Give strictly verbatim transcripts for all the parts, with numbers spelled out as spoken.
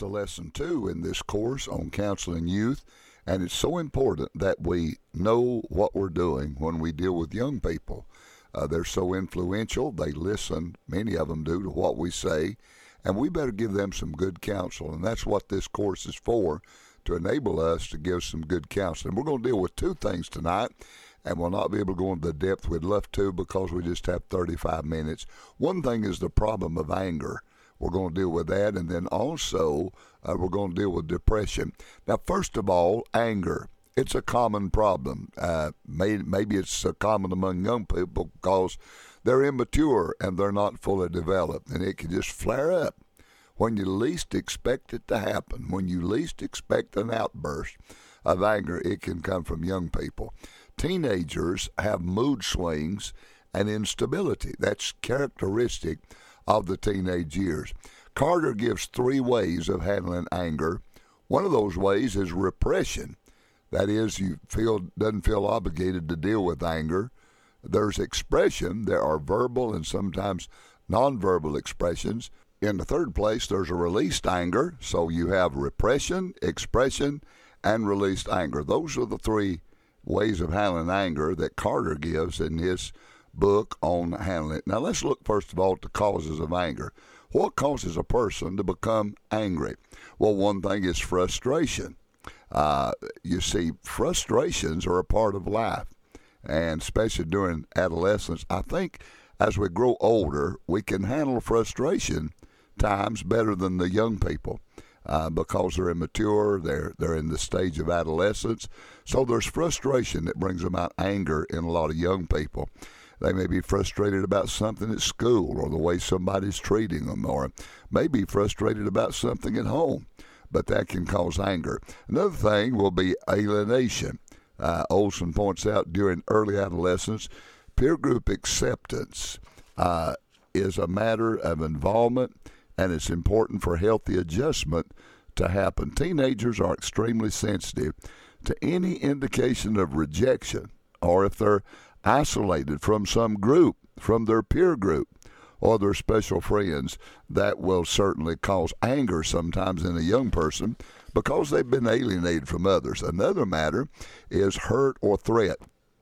to lesson two in this course on counseling youth, and it's so important that we know what we're doing when we deal with young people. Uh, they're so influential. They listen, many of them do, to what we say, and we better give them some good counsel, and that's what this course is for, to enable us to give some good counseling. We're going to deal with two things tonight, and we'll not be able to go into the depth we'd love to because we just have thirty-five minutes. One thing is the problem of anger. We're going to deal with that, and then also uh, we're going to deal with depression. Now, first of all, anger. It's a common problem. Uh, may, maybe it's uh, common among young people because they're immature and they're not fully developed, and it can just flare up when you least expect it to happen. When you least expect an outburst of anger, it can come from young people. Teenagers have mood swings and instability. That's characteristic of the teenage years. Carter gives three ways of handling anger. One of those ways is repression. That is, you feel doesn't feel obligated to deal with anger. There's expression. There are verbal and sometimes nonverbal expressions. In the third place, there's a released anger. So you have repression, expression, and released anger. Those are the three ways of handling anger that Carter gives in his book on handling it. Now, let's look first of all at the causes of anger. What causes a person to become angry? Well, one thing is frustration. Uh, you see, frustrations are a part of life, and especially during adolescence. I think as we grow older, we can handle frustration times better than the young people uh, because they're immature, they're, they're in the stage of adolescence. So there's frustration that brings about anger in a lot of young people. They may be frustrated about something at school or the way somebody's treating them, or maybe frustrated about something at home, but that can cause anger. Another thing will be alienation. Uh, Olson points out during early adolescence, peer group acceptance uh, is a matter of involvement, and it's important for healthy adjustment to happen. Teenagers are extremely sensitive to any indication of rejection, or if they're isolated from some group, from their peer group, or their special friends. That will certainly cause anger sometimes in a young person because they've been alienated from others. Another matter is hurt or threat.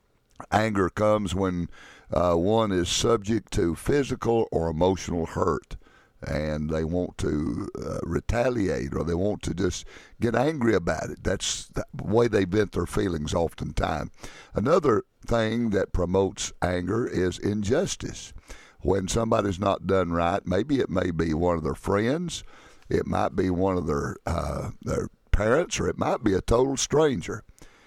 Anger comes when uh, one is subject to physical or emotional hurt, and they want to uh, retaliate, or they want to just get angry about it. That's the way they vent their feelings oftentimes. Another thing that promotes anger is injustice. When somebody's not done right, maybe it may be one of their friends, it might be one of their uh, their parents, or it might be a total stranger.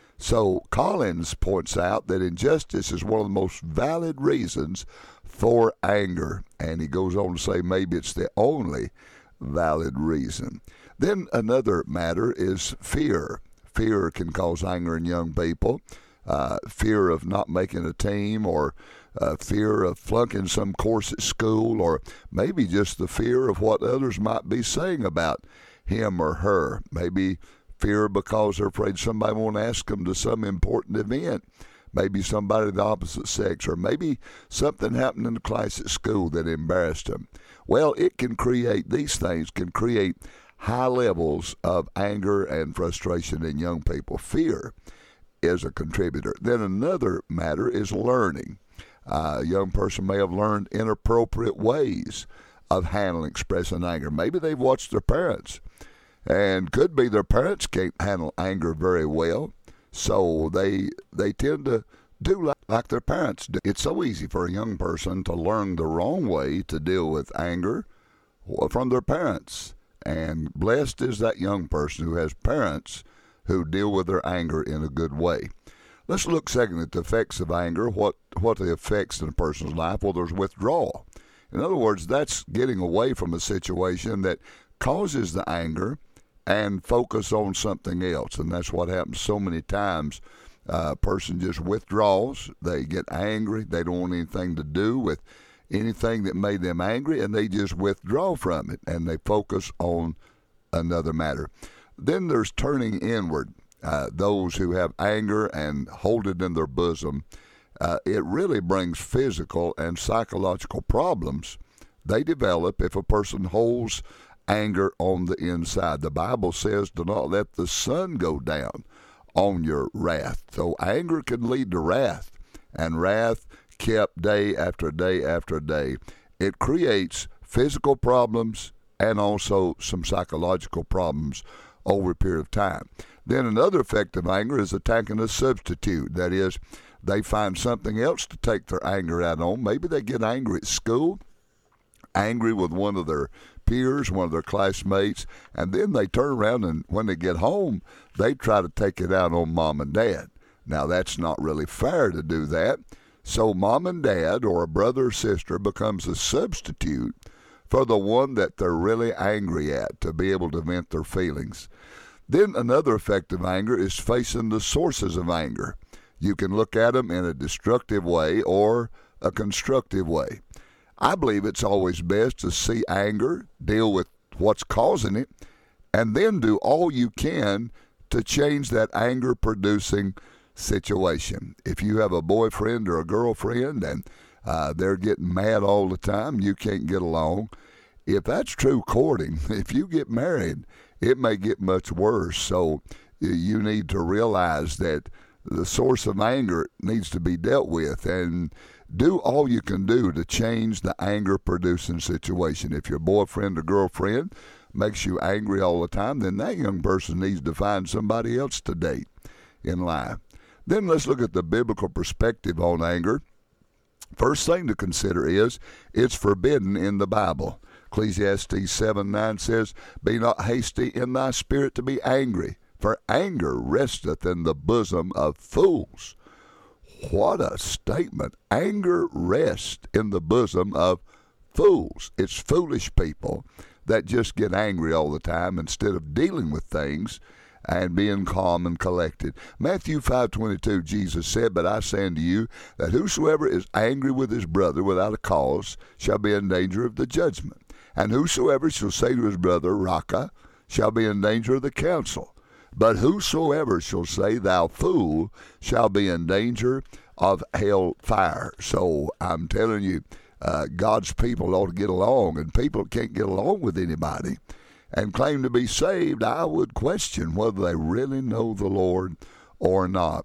So Collins points out that injustice is one of the most valid reasons for anger, and he goes on to say maybe it's the only valid reason. Then another matter is fear. Fear can cause anger in young people. Uh, fear of not making a team, or uh, fear of flunking some course at school, or maybe just the fear of what others might be saying about him or her. Maybe fear because they're afraid somebody won't ask them to some important event. Maybe somebody of the opposite sex, or maybe something happened in the class at school that embarrassed them. Well, it can create, these things can create high levels of anger and frustration in young people. Fear is a contributor. Then another matter is learning. Uh, a young person may have learned inappropriate ways of handling, expressing anger. Maybe they've watched their parents, and could be their parents can't handle anger very well, so they they tend to do like, like their parents do. It's so easy for a young person to learn the wrong way to deal with anger from their parents, and blessed is that young person who has parents who deal with their anger in a good way. Let's look second at the effects of anger. What what the effects in a person's life? Well, there's withdrawal. In other words, that's getting away from a situation that causes the anger and focus on something else. And that's what happens so many times. Uh, a person just withdraws. They get angry. They don't want anything to do with anything that made them angry, and they just withdraw from it, and they focus on another matter. Then there's turning inward. Uh, those who have anger and hold it in their bosom, uh, it really brings physical and psychological problems. They develop if a person holds anger on the inside. The Bible says, do not let the sun go down on your wrath. So anger can lead to wrath, and wrath kept day after day after day. It creates physical problems and also some psychological problems over a period of time. Then another effect of anger is attacking a substitute. That is, they find something else to take their anger out on. Maybe they get angry at school, angry with one of their peers, one of their classmates, and then they turn around and when they get home, they try to take it out on mom and dad. Now, that's not really fair to do that. So mom and dad or a brother or sister becomes a substitute for the one that they're really angry at to be able to vent their feelings. Then another effect of anger is facing the sources of anger. You can look at them in a destructive way or a constructive way. I believe it's always best to see anger, deal with what's causing it, and then do all you can to change that anger-producing situation. If you have a boyfriend or a girlfriend and uh, they're getting mad all the time, you can't get along. If that's true courting, if you get married, it may get much worse. So you need to realize that the source of anger needs to be dealt with, and do all you can do to change the anger-producing situation. If your boyfriend or girlfriend makes you angry all the time, then that young person needs to find somebody else to date in life. Then let's look at the biblical perspective on anger. First thing to consider is it's forbidden in the Bible. Ecclesiastes seven nine says, "Be not hasty in thy spirit to be angry, for anger resteth in the bosom of fools." What a statement. Anger rests in the bosom of fools. It's foolish people that just get angry all the time instead of dealing with things and being calm and collected. Matthew five twenty-two, Jesus said, "But I say unto you, that whosoever is angry with his brother without a cause shall be in danger of the judgment. And whosoever shall say to his brother, Raca, shall be in danger of the council. But whosoever shall say, Thou fool, shall be in danger of hell fire." So I'm telling you, uh, God's people ought to get along, and people can't get along with anybody and claim to be saved. I would question whether they really know the Lord or not.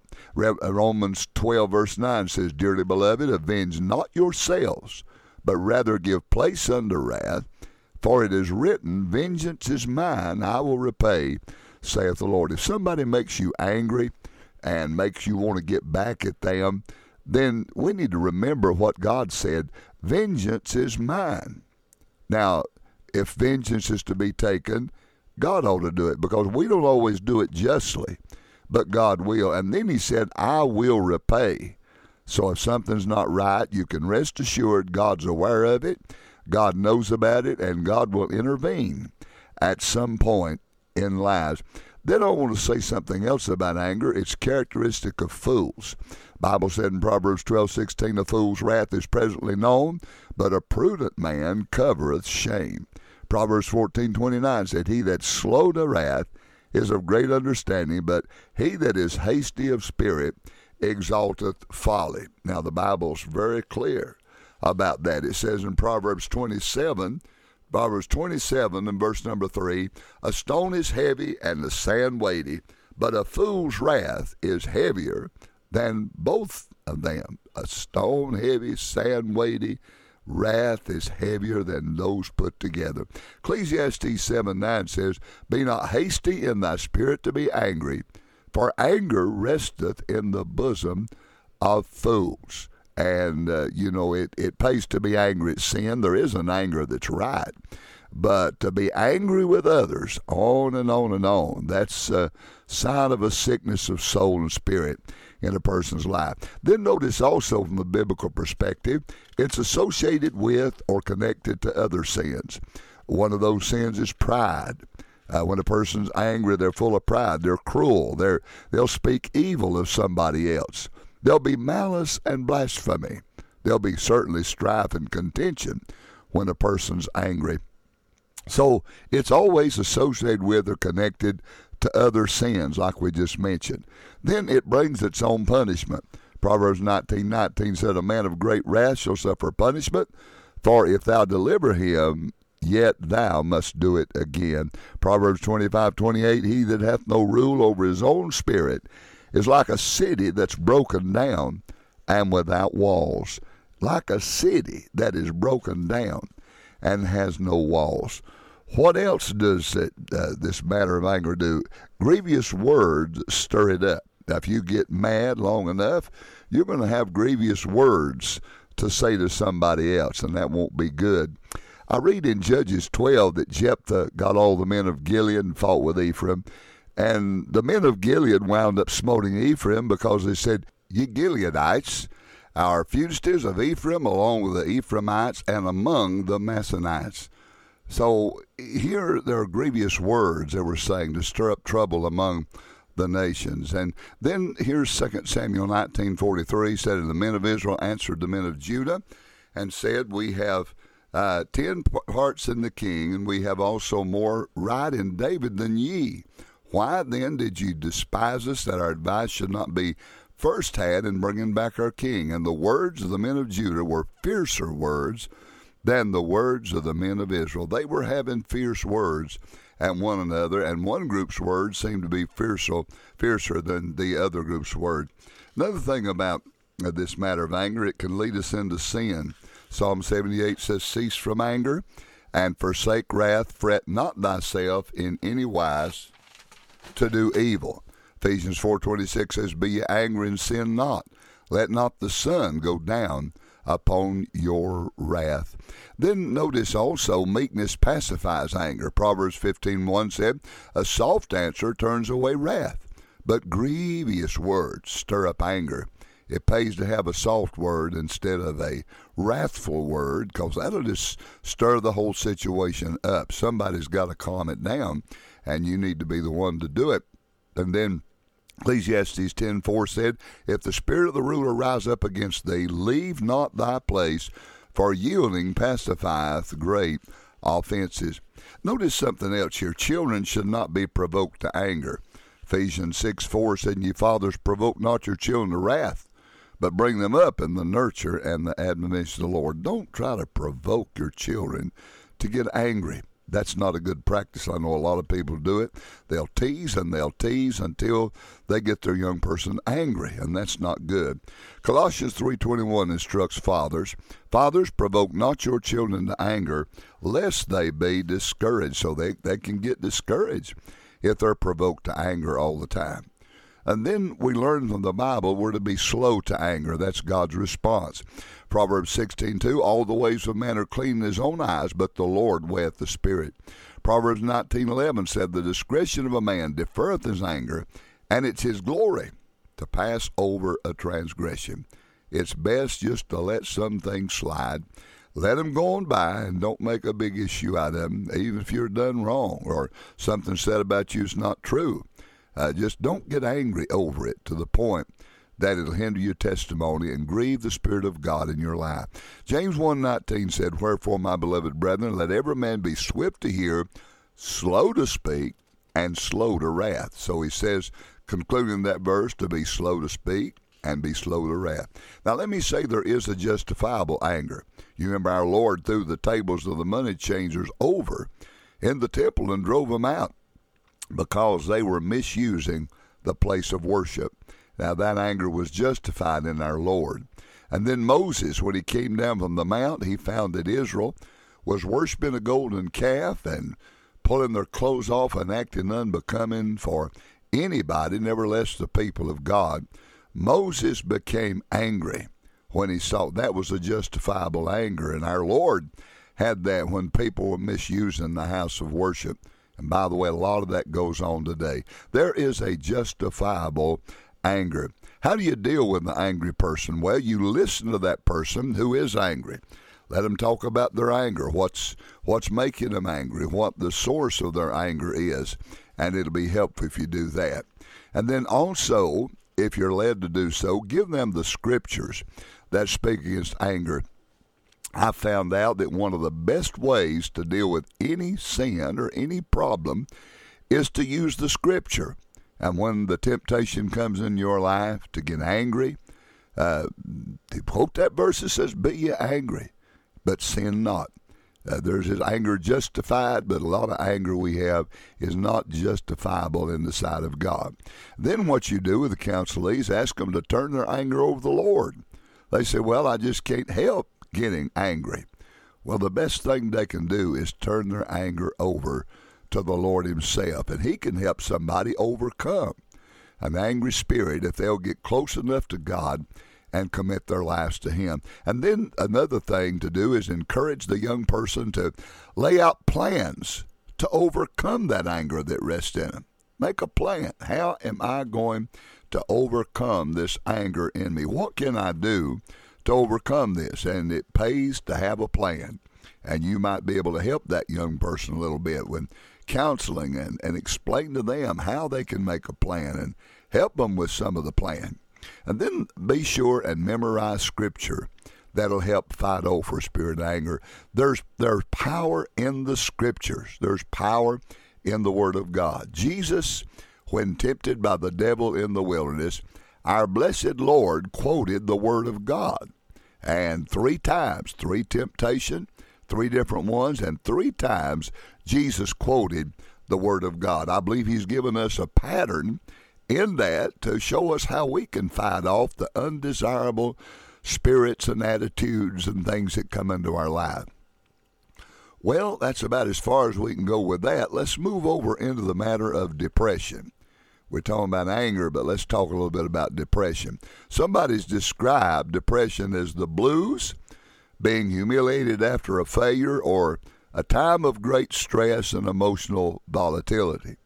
Romans twelve verse nine says, "Dearly beloved, avenge not yourselves, but rather give place unto wrath. For it is written, Vengeance is mine, I will repay, saith the Lord." If somebody makes you angry and makes you want to get back at them, then we need to remember what God said, vengeance is mine. Now, if vengeance is to be taken, God ought to do it, because we don't always do it justly, but God will. And then he said, I will repay. So if something's not right, you can rest assured God's aware of it, God knows about it, and God will intervene at some point in lives. Then I want to say something else about anger. It's characteristic of fools. The Bible said in Proverbs twelve sixteen, "A fool's wrath is presently known, but a prudent man covereth shame." Proverbs fourteen twenty-nine said, "He that's slow to wrath is of great understanding, but he that is hasty of spirit exalteth folly." Now the Bible's very clear about that. It says in Proverbs twenty-seven, Proverbs twenty-seven and verse number three, "A stone is heavy and the sand weighty, but a fool's wrath is heavier than both of them." A stone heavy, sand weighty, wrath is heavier than those put together. Ecclesiastes seven nine says, "Be not hasty in thy spirit to be angry, for anger resteth in the bosom of fools." And, uh, you know, it, it pays to be angry at sin. There is an anger that's right. But to be angry with others, on and on and on, that's a sign of a sickness of soul and spirit in a person's life. Then notice also from the biblical perspective, it's associated with or connected to other sins. One of those sins is pride. Uh, when a person's angry, they're full of pride. They're cruel. They're, they'll speak evil of somebody else. There'll be malice and blasphemy. There'll be certainly strife and contention when a person's angry. So it's always associated with or connected to other sins, like we just mentioned. Then it brings its own punishment. Proverbs nineteen nineteen said, "A man of great wrath shall suffer punishment, for if thou deliver him yet thou must do it again. Proverbs twenty-five twenty-eight, he that hath no rule over his own spirit is like a city that's broken down and without walls. Like a city that is broken down and has no walls. What else does it, uh, this matter of anger do? Grievous words stir it up. Now, if you get mad long enough, you're going to have grievous words to say to somebody else, and that won't be good. I read in Judges twelve that Jephthah got all the men of Gilead and fought with Ephraim, and the men of Gilead wound up smoting Ephraim because they said, "Ye Gileadites are fugitives of Ephraim along with the Ephraimites and among the Manassites." So here there are grievous words they were saying to stir up trouble among the nations. And then here's Second Samuel nineteen forty-three, said, "And the men of Israel answered the men of Judah and said, We have uh, ten parts in the king, and we have also more right in David than ye. Why then did ye despise us, that our advice should not be first had in bringing back our king?" And the words of the men of Judah were fiercer words than the words of the men of Israel. They were having fierce words at one another, and one group's words seemed to be fiercer, fiercer than the other group's word. Another thing about uh, this matter of anger, it can lead us into sin. Psalm seventy-eight says, "Cease from anger and forsake wrath, fret not thyself in any wise to do evil." Ephesians four twenty-six says, "Be ye angry and sin not. Let not the sun go down upon your wrath." Then notice also, meekness pacifies anger. Proverbs fifteen one said, "A soft answer turns away wrath, but grievous words stir up anger." It pays to have a soft word instead of a wrathful word, because that'll just stir the whole situation up. Somebody's got to calm it down, and you need to be the one to do it. And then Ecclesiastes ten four said, "If the spirit of the ruler rise up against thee, leave not thy place, for yielding pacifieth great offenses." Notice something else here. Children should not be provoked to anger. Ephesians six four said, "Ye fathers, provoke not your children to wrath, but bring them up in the nurture and the admonition of the Lord." Don't try to provoke your children to get angry. That's not a good practice. I know a lot of people do it. They'll tease and they'll tease until they get their young person angry, and that's not good. Colossians three twenty-one instructs fathers, "Fathers, provoke not your children to anger, lest they be discouraged." So they, they can get discouraged if they're provoked to anger all the time. And then we learn from the Bible we're to be slow to anger. That's God's response. Proverbs sixteen two, "All the ways of man are clean in his own eyes, but the Lord weigheth the spirit." Proverbs nineteen eleven said, "The discretion of a man deferreth his anger, and it's his glory to pass over a transgression." It's best just to let some things slide. Let them go on by and don't make a big issue out of them, even if you're done wrong or something said about you is not true. Uh, just don't get angry over it to the point that it'll hinder your testimony and grieve the Spirit of God in your life. James one nineteen said, "Wherefore, my beloved brethren, let every man be swift to hear, slow to speak, and slow to wrath." So he says, concluding that verse, to be slow to speak and be slow to wrath. Now let me say there is a justifiable anger. You remember our Lord threw the tables of the money changers over in the temple and drove them out because they were misusing the place of worship. Now that anger was justified in our Lord. And then Moses, when he came down from the mount, he found that Israel was worshiping a golden calf and pulling their clothes off and acting unbecoming for anybody, nevertheless the people of God. Moses became angry when he saw that was a justifiable anger. And our Lord had that when people were misusing the house of worship. And by the way, a lot of that goes on today. There is a justifiable anger. How do you deal with an angry person? Well, you listen to that person who is angry. Let them talk about their anger, what's what's making them angry, what the source of their anger is, and it'll be helpful if you do that. And then also, if you're led to do so, give them the scriptures that speak against anger. I found out that one of the best ways to deal with any sin or any problem is to use the scripture. And when the temptation comes in your life to get angry, uh, quote that verse that says, "Be ye angry, but sin not." Uh, there's his anger justified, but a lot of anger we have is not justifiable in the sight of God. Then what you do with the counselees, ask them to turn their anger over to the Lord. They say, well, I just can't help getting angry. Well, the best thing they can do is turn their anger over to the Lord himself, and he can help somebody overcome an angry spirit if they'll get close enough to God and commit their lives to him. And then another thing to do is encourage the young person to lay out plans to overcome that anger that rests in them. Make a plan. How am I going to overcome this anger in me? What can I do to overcome this? And it pays to have a plan. And you might be able to help that young person a little bit with counseling and, and explain to them how they can make a plan and help them with some of the plan. And then be sure and memorize Scripture. That'll help fight over spirit of anger. There's, there's power in the Scriptures. There's power in the Word of God. Jesus, when tempted by the devil in the wilderness, our blessed Lord quoted the Word of God. And three times, three temptation, three different ones, and three times Jesus quoted the Word of God. I believe he's given us a pattern in that to show us how we can fight off the undesirable spirits and attitudes and things that come into our life. Well, that's about as far as we can go with that. Let's move over into the matter of depression. We're talking about anger, but let's talk a little bit about depression. Somebody's described depression as the blues, being humiliated after a failure, or a time of great stress and emotional volatility.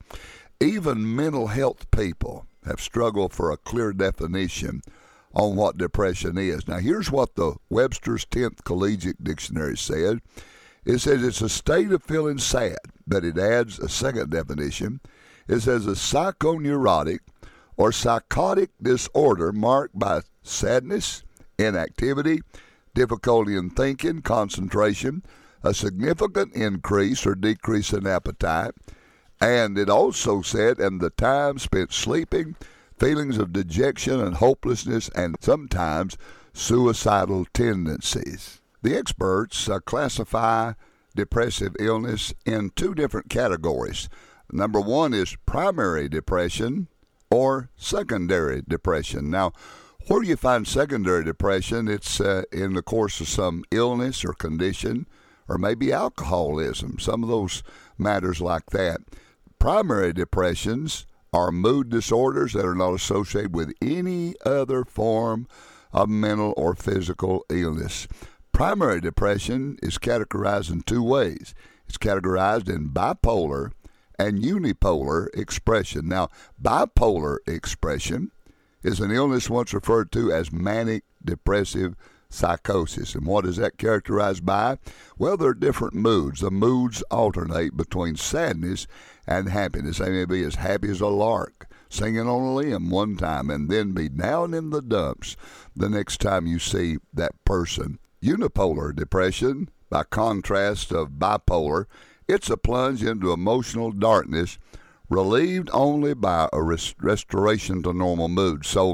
Even mental health people have struggled for a clear definition on what depression is. Now, here's what the Webster's tenth Collegiate Dictionary said. It says it's a state of feeling sad, but it adds a second definition. It says a psychoneurotic or psychotic disorder marked by sadness, inactivity, difficulty in thinking, concentration, a significant increase or decrease in appetite. And it also said, and the time spent sleeping, feelings of dejection and hopelessness, and sometimes suicidal tendencies. The experts uh, classify depressive illness in two different categories. Number one is primary depression or secondary depression. Now, where do you find secondary depression? It's uh, in the course of some illness or condition, or maybe alcoholism, some of those matters like that. Primary depressions are mood disorders that are not associated with any other form of mental or physical illness. Primary depression is categorized in two ways. It's categorized in bipolar and unipolar expression. Now, bipolar expression is an illness once referred to as manic depressive psychosis. And what is that characterized by? Well, there are different moods. The moods alternate between sadness and happiness. They may be as happy as a lark singing on a limb one time and then be down in the dumps the next time you see that person. Unipolar depression, by contrast of bipolar, it's a plunge into emotional darkness relieved only by a rest- restoration to normal mood. So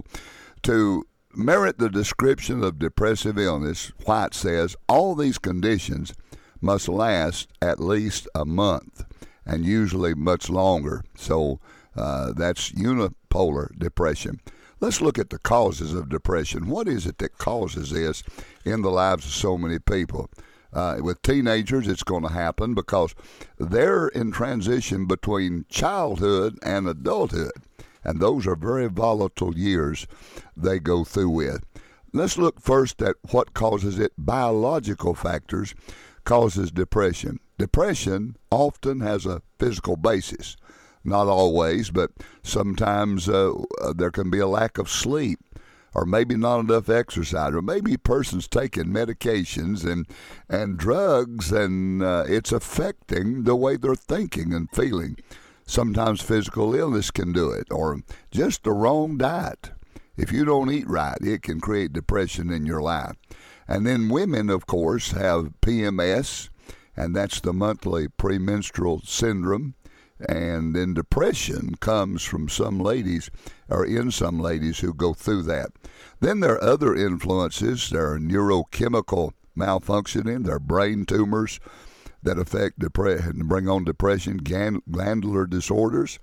to merit the description of depressive illness, White says all these conditions must last at least a month and usually much longer. So uh, that's unipolar depression. Let's look at the causes of depression. What is it that causes this in the lives of so many people? Uh, with teenagers, it's going to happen because they're in transition between childhood and adulthood. And those are very volatile years they go through with. Let's look first at what causes it. Biological factors causes depression. Depression often has a physical basis. Not always, but sometimes uh, there can be a lack of sleep, or maybe not enough exercise, or maybe a person's taking medications and and drugs, and uh, it's affecting the way they're thinking and feeling. Sometimes physical illness can do it, or just the wrong diet. If you don't eat right, it can create depression in your life. And then women, of course, have P M S, and that's the monthly premenstrual syndrome. And then depression comes from some ladies, or in some ladies who go through that. Then there are other influences. There are neurochemical malfunctioning. There are brain tumors. that affect depression, bring on depression, glandular disorders.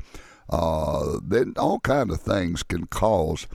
Uh, then all kind of things can cause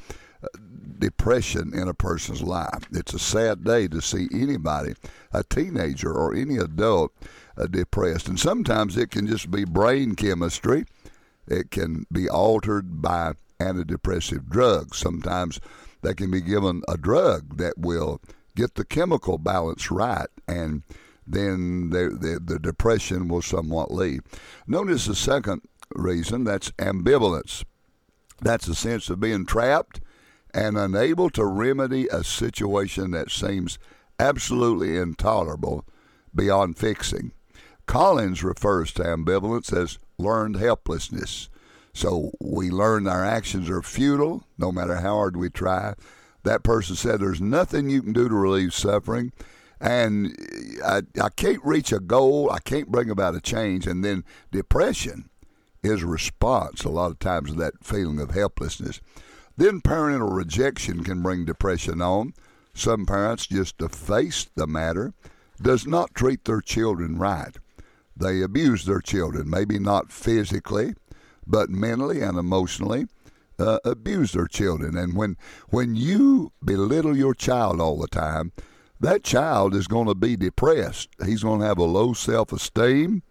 depression in a person's life. It's a sad day to see anybody, a teenager or any adult, uh, depressed. And sometimes it can just be brain chemistry. It can be altered by antidepressive drugs. Sometimes they can be given a drug that will get the chemical balance right, and then the, the, the depression will somewhat leave. Notice the second reason, that's ambivalence. That's a sense of being trapped and unable to remedy a situation that seems absolutely intolerable beyond fixing. Collins refers to ambivalence as learned helplessness. So we learn our actions are futile, no matter how hard we try. That person said there's nothing you can do to relieve suffering, and I, I can't reach a goal, I can't bring about a change, and then depression is a response a lot of times to that feeling of helplessness. Then parental rejection can bring depression on. Some parents just deface the matter, does not treat their children right. They abuse their children, maybe not physically, but mentally and emotionally uh, abuse their children. And when when you belittle your child all the time, that child is going to be depressed. He's going to have a low self-esteem,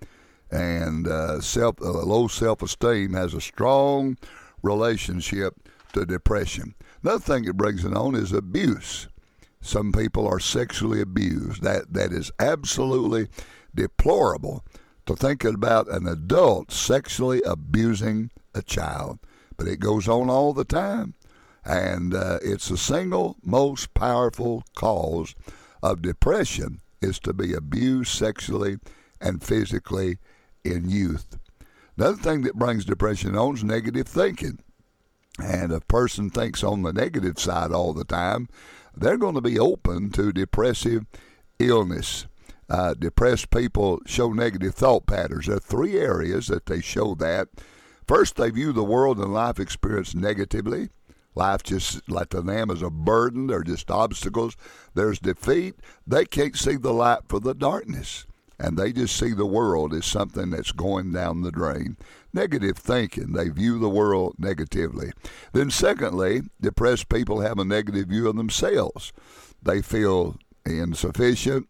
and uh, self uh, low self-esteem has a strong relationship to depression. Another thing it brings it on is abuse. Some people are sexually abused. That that is absolutely deplorable, to think about an adult sexually abusing a child. But it goes on all the time. And uh, it's the single most powerful cause of depression is to be abused sexually and physically in youth. Another thing that brings depression on is negative thinking. And if a person thinks on the negative side all the time, they're going to be open to depressive illness. Uh, depressed people show negative thought patterns. There are three areas that they show that. First, they view the world and life experience negatively. Life just, like to them, is a burden. They're just obstacles. There's defeat. They can't see the light for the darkness, and they just see the world as something that's going down the drain. Negative thinking. They view the world negatively. Then secondly, depressed people have a negative view of themselves. They feel insufficient,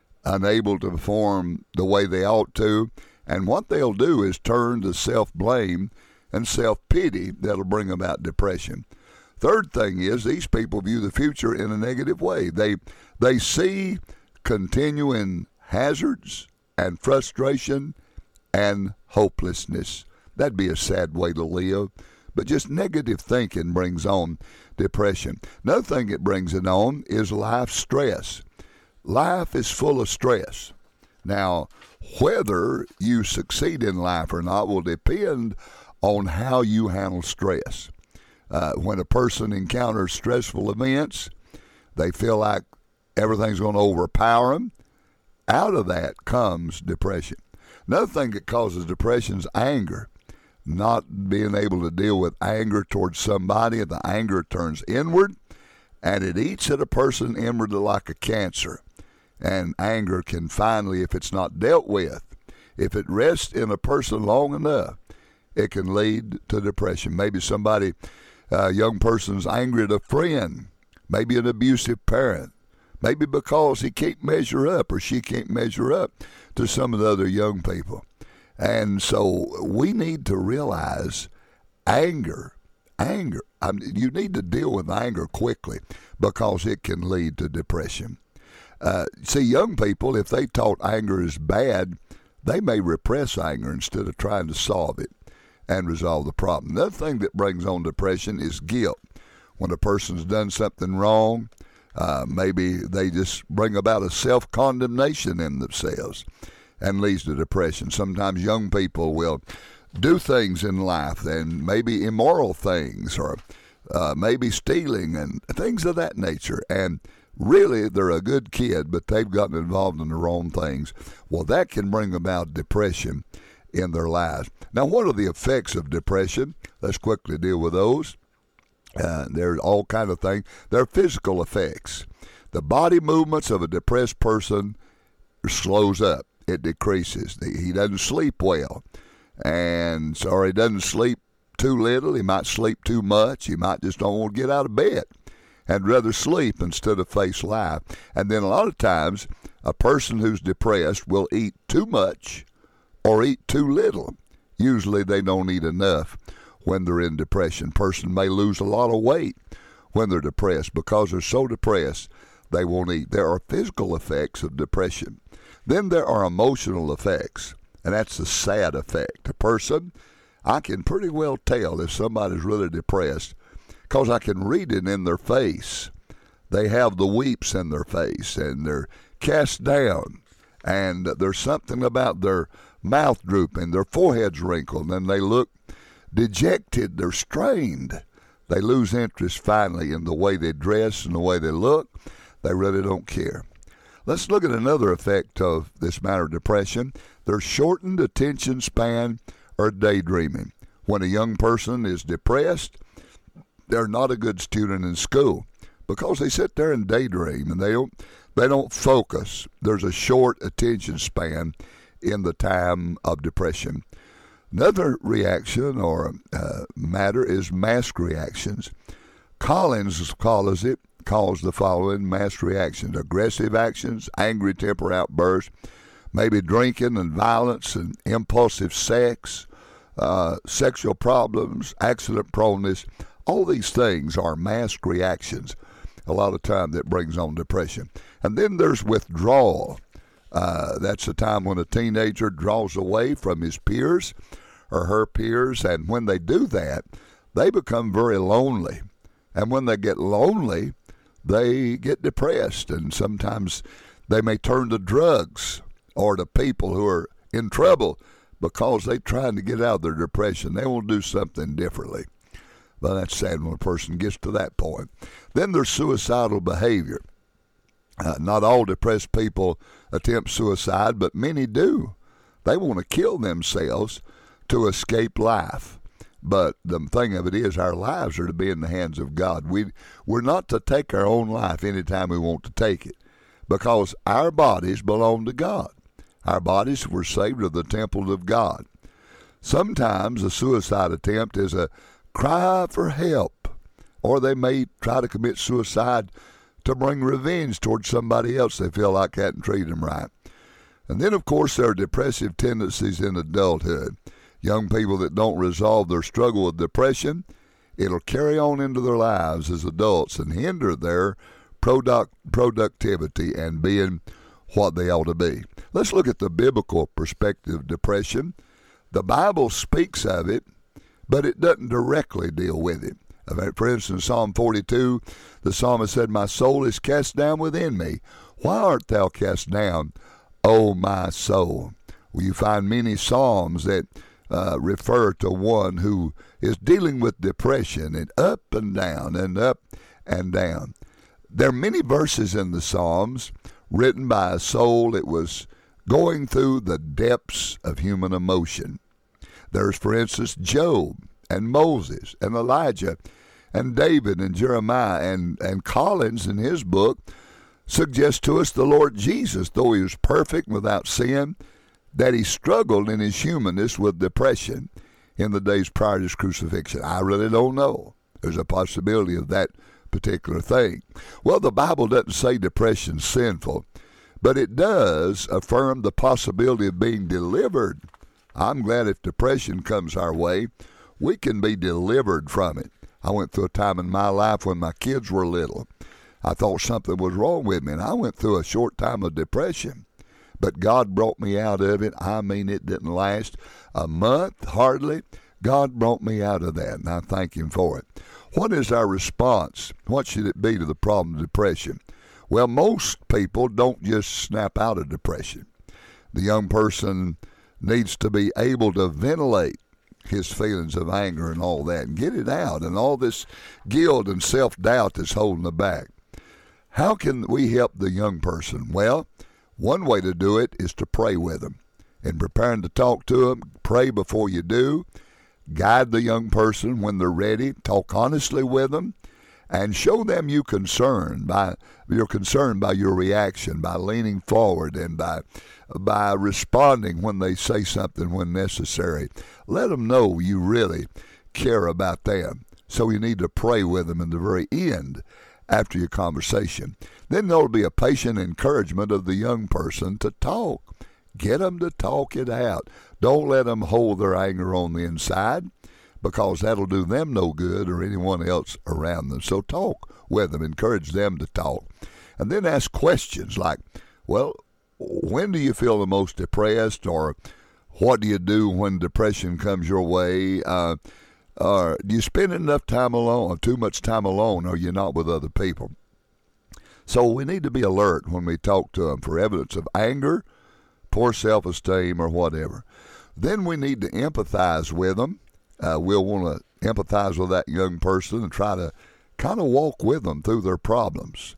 unable to perform the way they ought to, and what they'll do is turn to self-blame and self-pity that'll bring about depression. Third thing is, these people view the future in a negative way. They they see continuing hazards and frustration and hopelessness. That'd be a sad way to live. But just negative thinking brings on depression. Another thing it brings it on is life stress. Life is full of stress. Now, whether you succeed in life or not will depend on how you handle stress. Uh, when a person encounters stressful events, they feel like everything's going to overpower them. Out of that comes depression. Another thing that causes depression is anger. Not being able to deal with anger towards somebody, the anger turns inward, and it eats at a person inwardly like a cancer. And anger can finally, if it's not dealt with, if it rests in a person long enough, it can lead to depression. Maybe somebody, a young person's angry at a friend, maybe an abusive parent, maybe because he can't measure up or she can't measure up to some of the other young people. And so we need to realize anger, anger, I mean, you need to deal with anger quickly because it can lead to depression. Uh, see, young people, if they taught anger is bad, they may repress anger instead of trying to solve it and resolve the problem. Another thing that brings on depression is guilt. When a person's done something wrong, uh, maybe they just bring about a self-condemnation in themselves and leads to depression. Sometimes young people will do things in life, and maybe immoral things, or uh, maybe stealing and things of that nature, and really, they're a good kid, but they've gotten involved in the wrong things. Well, that can bring about depression in their lives. Now, what are the effects of depression? Let's quickly deal with those. Uh, there's all kind of things. There are physical effects. The body movements of a depressed person slows up. it decreases. He doesn't sleep well, and so he doesn't sleep too little. He might sleep too much. He might just don't want to get out of bed and rather sleep instead of face life. And then a lot of times, a person who's depressed will eat too much or eat too little. Usually they don't eat enough when they're in depression. Person may lose a lot of weight when they're depressed because they're so depressed they won't eat. There are physical effects of depression. Then there are emotional effects, and that's the sad effect. A person, I can pretty well tell if somebody's really depressed because I can read it in their face. They have the weeps in their face, and they're cast down, and there's something about their mouth drooping, their forehead's wrinkled, and they look dejected, they're strained. They lose interest finally in the way they dress and the way they look. They really don't care. Let's look at another effect of this matter of depression. There's shortened attention span or daydreaming. When a young person is depressed, they're not a good student in school because they sit there and daydream and they don't they don't focus. There's a short attention span in the time of depression. Another reaction or uh, matter is mask reactions. Collins calls it calls the following mask reactions: aggressive actions, angry temper outbursts, maybe drinking and violence and impulsive sex, uh, sexual problems, accident proneness. All these things are mask reactions a lot of time that brings on depression. And then there's withdrawal. Uh, that's the time when a teenager draws away from his peers or her peers, and when they do that, they become very lonely. And when they get lonely, they get depressed, and sometimes they may turn to drugs or to people who are in trouble because they're trying to get out of their depression. They want to do something differently. But that's sad when a person gets to that point. Then there's suicidal behavior. Uh, not all depressed people attempt suicide, but many do. They want to kill themselves to escape life. But the thing of it is, our lives are to be in the hands of God. We, we're not to take our own life anytime we want to take it, because our bodies belong to God. Our bodies were saved of the temple of God. Sometimes a suicide attempt is a cry for help, or they may try to commit suicide to bring revenge towards somebody else they feel like hadn't treated them right. And then, of course, there are depressive tendencies in adulthood. Young people that don't resolve their struggle with depression, it'll carry on into their lives as adults and hinder their product, productivity and being what they ought to be. Let's look at the biblical perspective of depression. The Bible speaks of it, but it doesn't directly deal with it. For instance, Psalm forty-two, the psalmist said, "My soul is cast down within me. Why art thou cast down, O my soul?" Well, you find many psalms that uh, refer to one who is dealing with depression and up and down and up and down. There are many verses in the Psalms written by a soul that was going through the depths of human emotion. There's, for instance, Job and Moses and Elijah and David and Jeremiah, and, and Collins in his book suggests to us the Lord Jesus, though he was perfect without sin, that he struggled in his humanness with depression in the days prior to his crucifixion. I really don't know. There's a possibility of that particular thing. Well, the Bible doesn't say depression's sinful, but it does affirm the possibility of being delivered. I'm glad if depression comes our way, we can be delivered from it. I went through a time in my life when my kids were little. I thought something was wrong with me, and I went through a short time of depression. But God brought me out of it. I mean, it didn't last a month, hardly. God brought me out of that, and I thank him for it. What is our response? What should it be to the problem of depression? Well, most people don't just snap out of depression. The young person needs to be able to ventilate his feelings of anger and all that and get it out, and all this guilt and self-doubt that's holding them back. How can we help the young person? Well, one way to do it is to pray with them. In preparing to talk to them, pray before you do. Guide the young person when they're ready. Talk honestly with them and show them you concern by you're concerned by your reaction, by leaning forward and by by responding when they say something when necessary. Let them know you really care about them. So you need to pray with them in the very end after your conversation. Then there'll be a patient encouragement of the young person to talk. Get them to talk it out. Don't let them hold their anger on the inside, because that'll do them no good or anyone else around them. So talk with them, encourage them to talk. And then ask questions like, well, when do you feel the most depressed? Or what do you do when depression comes your way? Uh, or do you spend enough time alone, or too much time alone, or you're not with other people? So we need to be alert when we talk to them for evidence of anger, poor self-esteem, or whatever. Then we need to empathize with them. Uh, we'll want to empathize with that young person and try to kind of walk with them through their problems.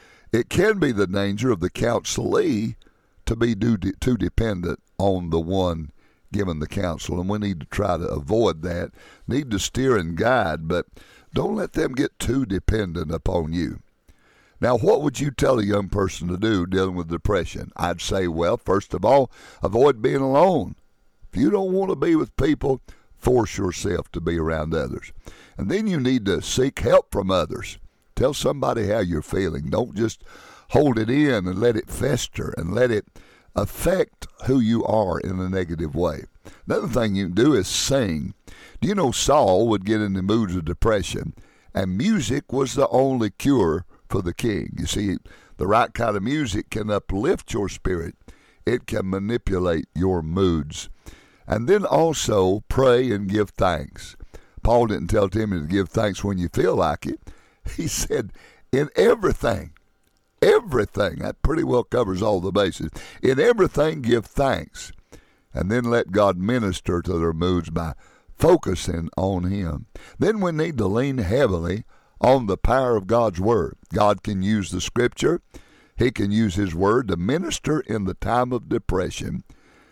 It can be the danger of the counselee to be too dependent on the one giving the counsel, and we need to try to avoid that. Need to steer and guide, but don't let them get too dependent upon you. Now, what would you tell a young person to do dealing with depression? I'd say, well, first of all, avoid being alone. If you don't want to be with people, force yourself to be around others. And then you need to seek help from others. Tell somebody how you're feeling. Don't just hold it in and let it fester and let it affect who you are in a negative way. Another thing you can do is sing. Do you know Saul would get into moods of depression, and music was the only cure for the king? You see, the right kind of music can uplift your spirit. It can manipulate your moods. And then also pray and give thanks. Paul didn't tell Timothy to give thanks when you feel like it. He said, in everything, everything, that pretty well covers all the bases. In everything, give thanks. And then let God minister to their moods by focusing on Him. Then we need to lean heavily on the power of God's Word. God can use the Scripture. He can use His Word to minister in the time of depression.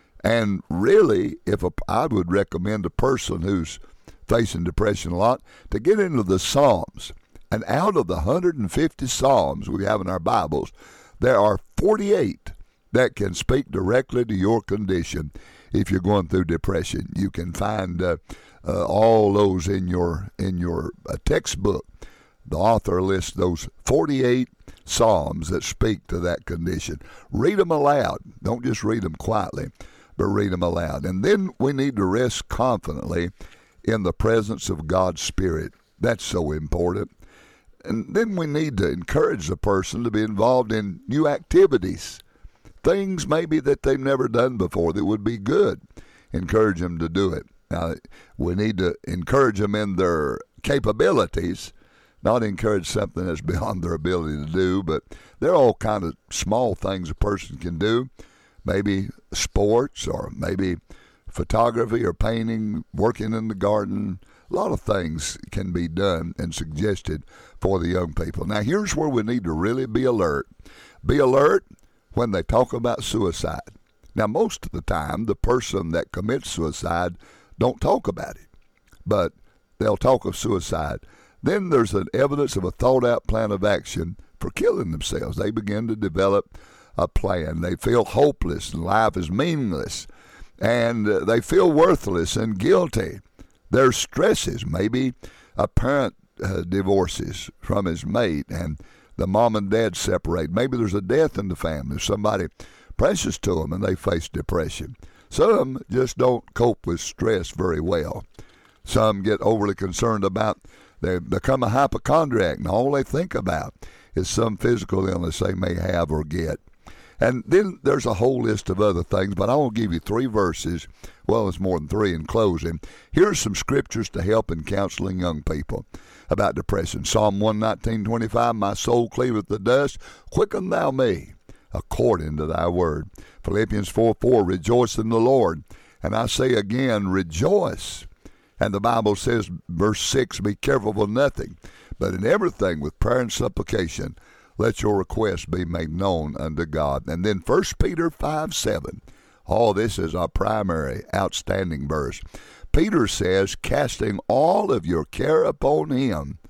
And really, if a, I would recommend a person who's facing depression a lot to get into the Psalms. And out of the one hundred fifty Psalms we have in our Bibles, there are forty-eight that can speak directly to your condition if you're going through depression. You can find uh, uh, all those in your in your uh, textbook. The author lists those forty-eight Psalms that speak to that condition. Read them aloud. Don't just read them quietly, but read them aloud. And then we need to rest confidently in the presence of God's Spirit. That's so important. And then we need to encourage the person to be involved in new activities, things maybe that they've never done before that would be good. Encourage them to do it. Now, we need to encourage them in their capabilities, not encourage something that's beyond their ability to do, but there are all kinds of small things a person can do, maybe sports or maybe photography or painting, working in the garden. A lot of things can be done and suggested for the young people. Now, here's where we need to really be alert. Be alert when they talk about suicide. Now, most of the time, the person that commits suicide don't talk about it, but they'll talk of suicide. Then there's an evidence of a thought-out plan of action for killing themselves. They begin to develop a plan. They feel hopeless and life is meaningless, and uh, they feel worthless and guilty. There's stresses, maybe a parent uh, divorces from his mate and the mom and dad separate. Maybe there's a death in the family, somebody precious to them, and they face depression. Some just don't cope with stress very well. Some get overly concerned about, they become a hypochondriac, and all they think about is some physical illness they may have or get. And then there's a whole list of other things, but I want to give you three verses. Well, it's more than three in closing. Here's some scriptures to help in counseling young people about depression. Psalm one nineteen twenty-five, my soul cleaveth the dust, quicken thou me according to thy word. Philippians four four, rejoice in the Lord. And I say again, rejoice. And the Bible says, verse six, be careful for nothing, but in everything with prayer and supplication, let your requests be made known unto God. And then First Peter five seven. Oh, this is our primary outstanding verse. Peter says, casting all of your care upon him,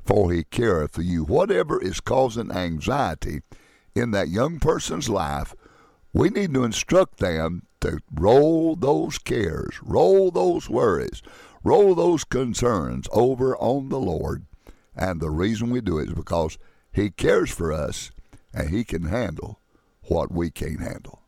for he careth for you. Whatever is causing anxiety in that young person's life, we need to instruct them to roll those cares, roll those worries, roll those concerns over on the Lord. And the reason we do it is because he cares for us and he can handle what we can't handle.